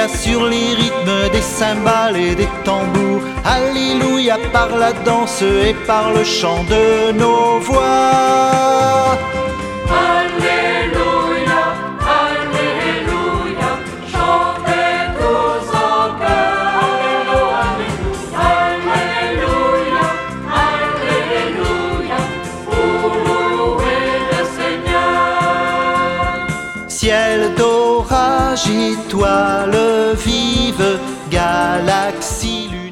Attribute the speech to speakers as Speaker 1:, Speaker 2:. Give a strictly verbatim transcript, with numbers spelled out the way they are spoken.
Speaker 1: sur les rythmes des cymbales et des tambours. Alléluia par la danse et par le chant de nos voix.
Speaker 2: Alléluia, Alléluia, chantez tous en chœur. Alléluia, Alléluia, pour louer le Seigneur.
Speaker 1: Ciel d'orage, étoiles vives, galaxies lumineuses,